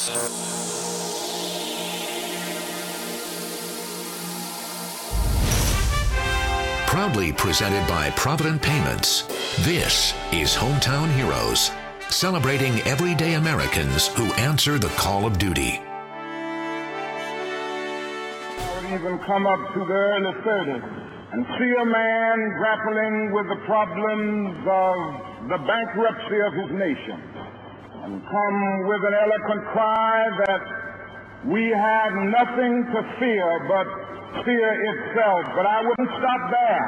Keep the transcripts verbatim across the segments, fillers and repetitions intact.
Proudly presented by Provident Payments, this is Hometown Heroes, celebrating everyday Americans who answer the call of duty. I would even come up to the early thirties and see a man grappling with the problems of the bankruptcy of his nation and come with an eloquent cry that we have nothing to fear but fear itself. But I wouldn't stop there.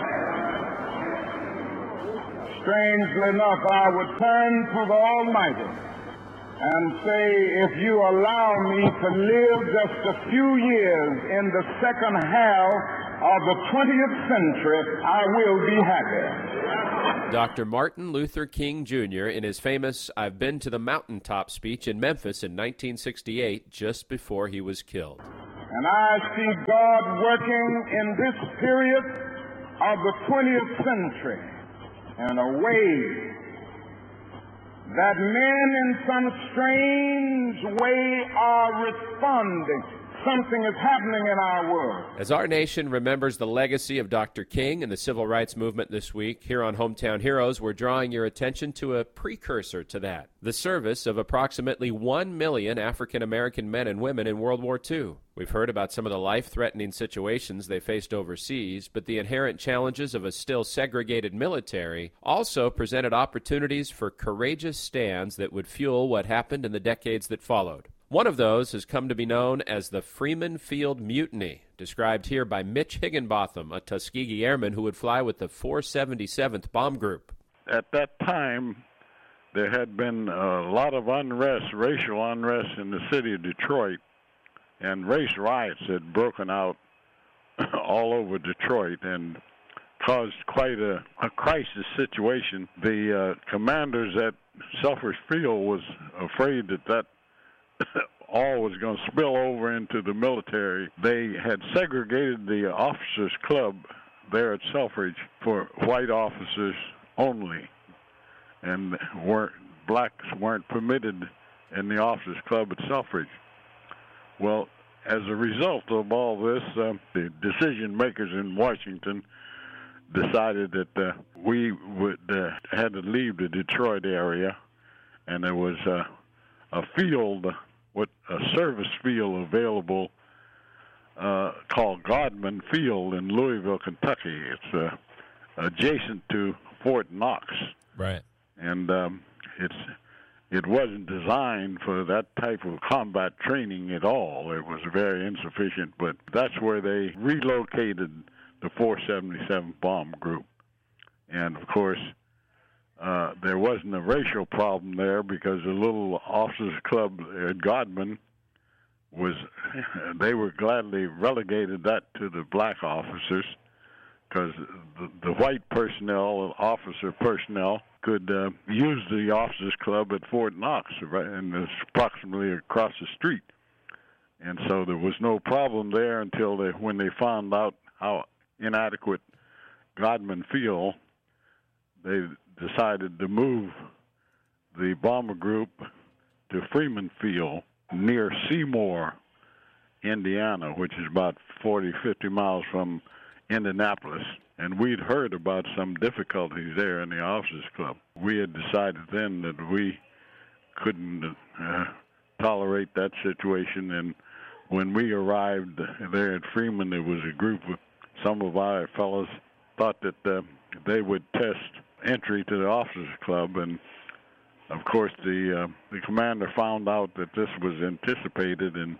Strangely enough, I would turn to the Almighty and say, if you allow me to live just a few years in the second half of the twentieth century, I will be happy. Doctor Martin Luther King Junior in his famous "I've Been to the Mountaintop" speech in Memphis in nineteen sixty-eight, just before he was killed. And I see God working in this period of the twentieth century in a way that men in some strange way are responding. Something is happening in our world. As our nation remembers the legacy of Doctor King and the civil rights movement this week, here on Hometown Heroes, we're drawing your attention to a precursor to that, the service of approximately one million African-American men and women in World War Two. We've heard about some of the life-threatening situations they faced overseas, but the inherent challenges of a still segregated military also presented opportunities for courageous stands that would fuel what happened in the decades that followed. One of those has come to be known as the Freeman Field Mutiny, described here by Mitch Higginbotham, a Tuskegee airman who would fly with the four seventy-seventh Bomb Group. At that time, there had been a lot of unrest, racial unrest in the city of Detroit, and race riots had broken out all over Detroit and caused quite a, a crisis situation. The uh, commanders at Selfridge Field was afraid that that all was going to spill over into the military. They had segregated the officers' club there at Selfridge for white officers only, and weren't, blacks weren't permitted in the officers' club at Selfridge. Well, as a result of all this, uh, the decision makers in Washington decided that uh, we would uh, had to leave the Detroit area, and there was uh, a field, what a service field available uh, called Godman Field in Louisville, Kentucky. It's uh, adjacent to Fort Knox, right? And um, it's it wasn't designed for that type of combat training at all. It was very insufficient. But that's where they relocated the four seventy-seventh Bomb Group, and of course, Uh, there wasn't a racial problem there because the little officers' club at Godman was, they were gladly relegated that to the black officers because the, the white personnel, officer personnel, could uh, use the officers' club at Fort Knox, right, and it's approximately across the street. And so there was no problem there until they, when they found out how inadequate Godman Field, they decided to move the bomber group to Freeman Field near Seymour, Indiana, which is about forty, fifty miles from Indianapolis. And we'd heard about some difficulties there in the officers' club. We had decided then that we couldn't uh, tolerate that situation. And when we arrived there at Freeman, there was a group of some of our fellows thought that uh, they would test entry to the officers' club, and of course the uh, the commander found out that this was anticipated, and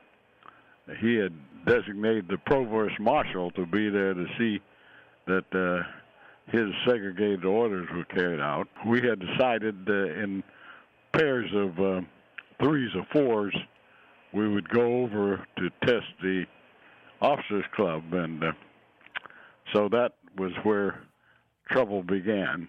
he had designated the provost marshal to be there to see that uh, his segregated orders were carried out. We had decided uh, in pairs of uh, threes or fours we would go over to test the officers' club, and uh, so that was where trouble began.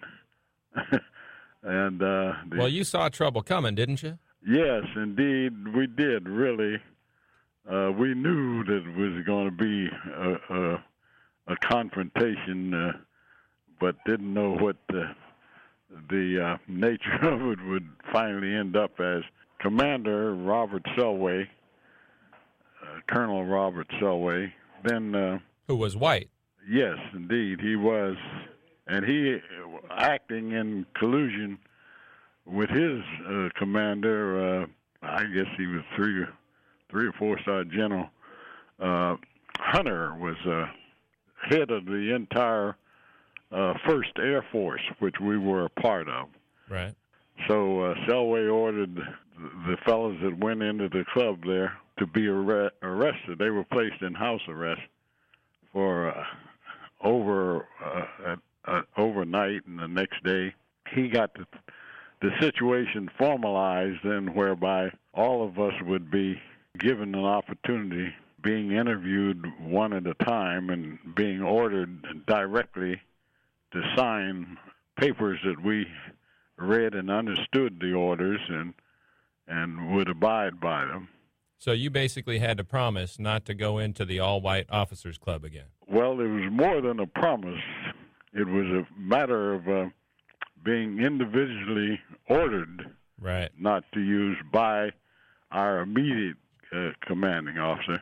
and uh, the, well, you saw trouble coming, didn't you? Yes, indeed, we did. Really, uh, we knew that it was going to be a, a, a confrontation, uh, but didn't know what the, the uh, nature of it would finally end up as. commander, Robert Selway, uh, Colonel Robert Selway, then... Uh, Who was white. Yes, indeed, he was. And he, acting in collusion with his uh, commander, uh, I guess he was three, three or four-star general, uh, Hunter was uh, head of the entire uh, First Air Force, which we were a part of. Right. So uh, Selway ordered the fellows that went into the club there to be arre- arrested. They were placed in house arrest for uh, over uh, uh, overnight, and the next day he got the, the situation formalized, then whereby all of us would be given an opportunity, being interviewed one at a time and being ordered directly to sign papers that we read and understood the orders and and would abide by them. So you basically had to promise not to go into the all-white officers club again. Well, it was more than a promise. It was a matter of uh, being individually ordered right. not to use by our immediate uh, commanding officer,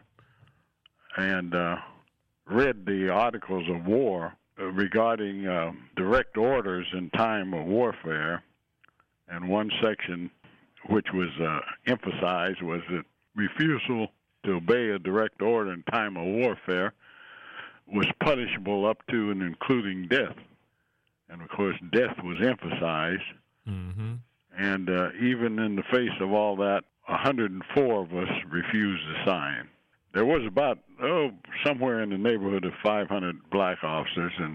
and uh, read the Articles of War regarding uh, direct orders in time of warfare, and one section which was uh, emphasized was that refusal to obey a direct order in time of warfare was punishable up to and including death. And, of course, death was emphasized. Mm-hmm. And uh, even in the face of all that, one hundred four of us refused to sign. There was about, oh, somewhere in the neighborhood of five hundred black officers and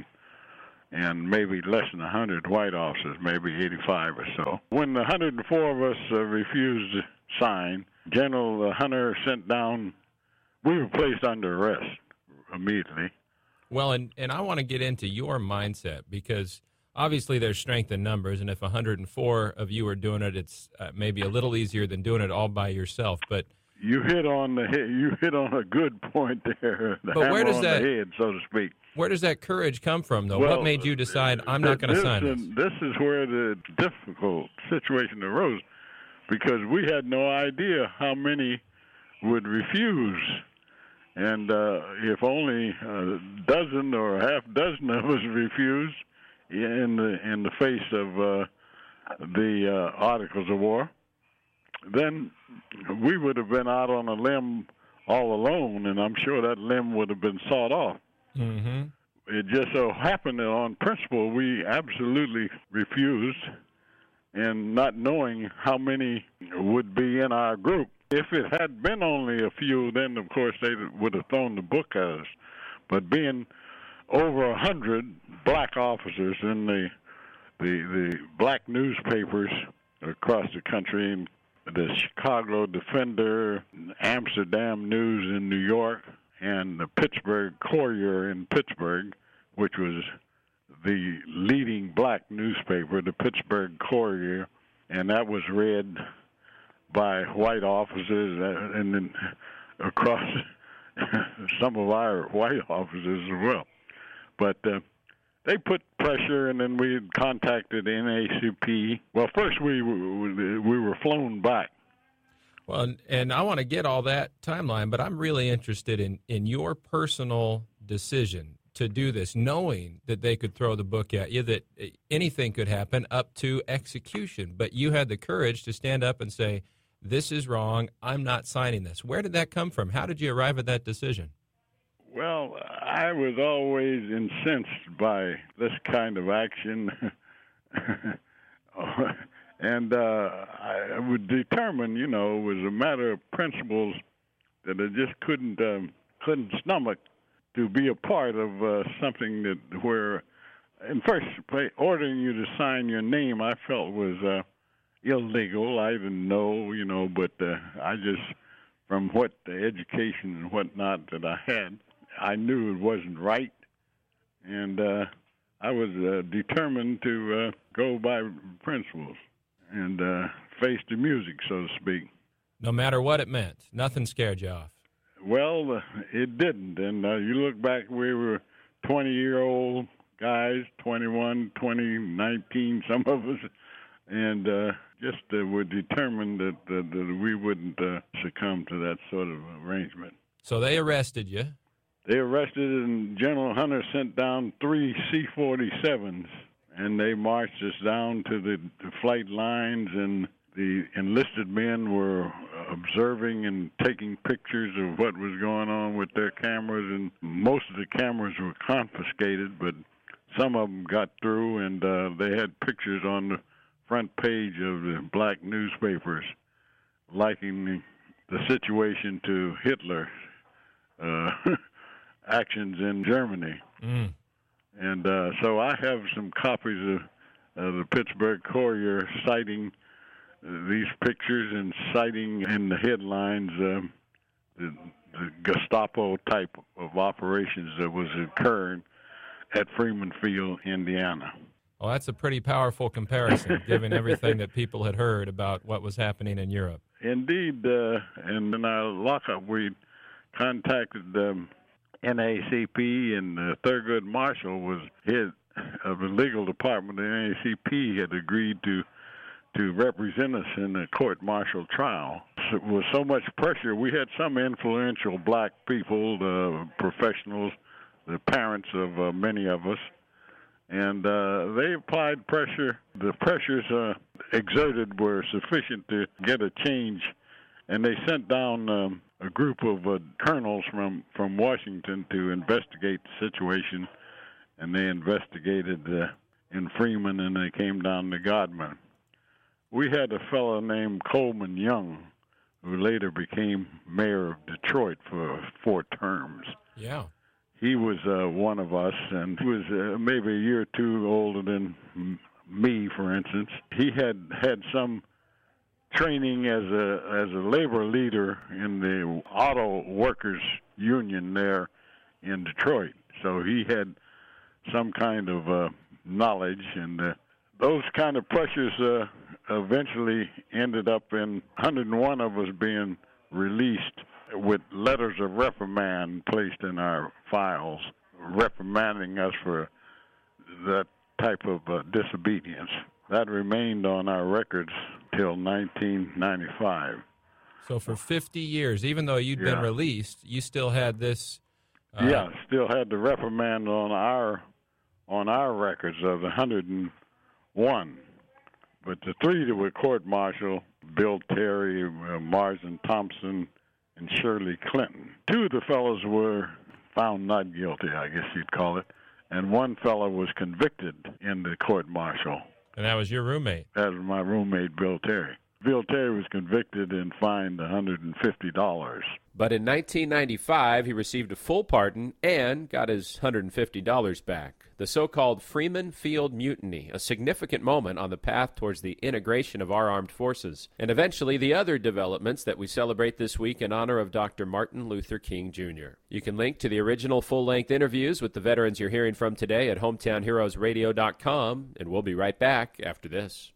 and maybe less than one hundred white officers, maybe eighty-five or so. When the one hundred four of us uh, refused to sign, General Hunter sent down, we were placed under arrest immediately. Well, and, and I want to get into your mindset, because obviously there's strength in numbers, and if one hundred four of you are doing it, it's uh, maybe a little easier than doing it all by yourself. But you hit on the head, you hit on a good point there. The but hammer where does on that, the head, so to speak. Where does that courage come from, though? Well, what made you decide I'm not going to sign this? This is where the difficult situation arose, because we had no idea how many would refuse. And uh, if only a dozen or a half dozen of us refused in the in the face of uh, the uh, Articles of War, then we would have been out on a limb all alone, and I'm sure that limb would have been sawed off. Mm-hmm. It just so happened that on principle we absolutely refused, and not knowing how many would be in our group. If it had been only a few, then, of course, they would have thrown the book at us. But being over a hundred black officers in the, the the black newspapers across the country, and the Chicago Defender, Amsterdam News in New York, and the Pittsburgh Courier in Pittsburgh, which was the leading black newspaper, the Pittsburgh Courier, and that was read by white officers and then across some of our white officers as well. But uh, they put pressure, and then we contacted N A C P. Well, first we we were flown back. Well, and, and I want to get all that timeline, but I'm really interested in, in your personal decision to do this, knowing that they could throw the book at you, that anything could happen up to execution. But you had the courage to stand up and say, this is wrong, I'm not signing this. Where did that come from? How did you arrive at that decision? Well, I was always incensed by this kind of action. And uh, I would determine, you know, it was a matter of principles that I just couldn't um, couldn't stomach to be a part of uh, something that where, in first place, ordering you to sign your name, I felt was uh, illegal. I didn't know, you know, but uh, I just, from what the education and whatnot that I had, I knew it wasn't right, and uh, I was uh, determined to uh, go by principles and uh, face the music, so to speak. No matter what it meant, nothing scared you off. Well, uh, it didn't. And uh, you look back, we were twenty-year-old guys, twenty-one, twenty, nineteen, some of us, and uh, just uh, were determined that, that, that we wouldn't uh, succumb to that sort of arrangement. So they arrested you. They arrested, and General Hunter sent down three C forty-sevens, and they marched us down to the, the flight lines, and the enlisted men were observing and taking pictures of what was going on with their cameras, and most of the cameras were confiscated, but some of them got through, and uh, they had pictures on the front page of the black newspapers likening the situation to Hitler's uh, actions in Germany. Mm. And uh, so I have some copies of uh, the Pittsburgh Courier citing uh, these pictures and citing in the headlines uh, the, the Gestapo type of operations that was occurring at Freeman Field, Indiana. Well, that's a pretty powerful comparison, given everything that people had heard about what was happening in Europe. Indeed, uh, and in our lockup, we contacted um, N A A C P, and uh, Thurgood Marshall was head of the legal department of the N double A C P, had agreed to to represent us in the court-martial trial. So, with so much pressure, we had some influential black people, uh, professionals, the parents of uh, many of us, and uh, they applied pressure. The pressures uh, exerted were sufficient to get a change, and they sent down um, a group of uh, colonels from, from Washington to investigate the situation, and they investigated uh, in Freeman, and they came down to Godman. We had a fellow named Coleman Young, who later became mayor of Detroit for four terms. Yeah. He was uh, one of us, and he was uh, maybe a year or two older than m- me, for instance. He had had some training as a as a labor leader in the auto workers union there in Detroit, so he had some kind of uh, knowledge, and uh, those kind of pressures uh, eventually ended up in one hundred one of us being released with letters of reprimand placed in our files, reprimanding us for that type of uh, disobedience. That remained on our records till nineteen ninety-five. So for fifty years, even though you'd Yeah. been released, you still had this. Uh, Yeah, still had the reprimand on our on our records of one hundred one. But the three that were court-martial, Bill Terry, uh, Marsden Thompson, and Shirley Clinton. Two of the fellows were found not guilty, I guess you'd call it, and one fellow was convicted in the court-martial. And that was your roommate. That was my roommate, Bill Terry. Bill Terry was convicted and fined one hundred fifty dollars. But in nineteen ninety-five, he received a full pardon and got his one hundred fifty dollars back. The so-called Freeman Field Mutiny, a significant moment on the path towards the integration of our armed forces, and eventually the other developments that we celebrate this week in honor of Doctor Martin Luther King, Junior You can link to the original full-length interviews with the veterans you're hearing from today at hometown heroes radio dot com, and we'll be right back after this.